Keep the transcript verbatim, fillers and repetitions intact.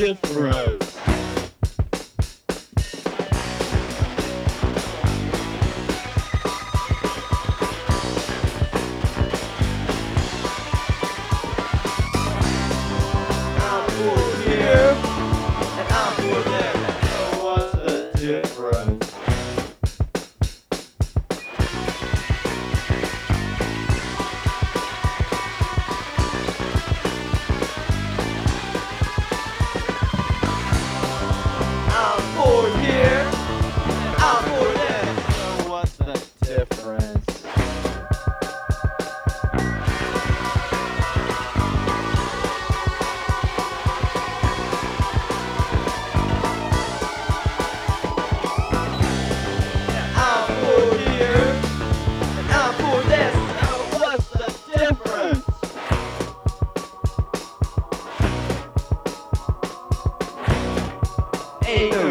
difference? I'm for here, and I'm for there. So what's the difference? I'm for here, and I'm for there. So what's the difference? I'm for here, and I'm for there. So what's the difference? Ain't no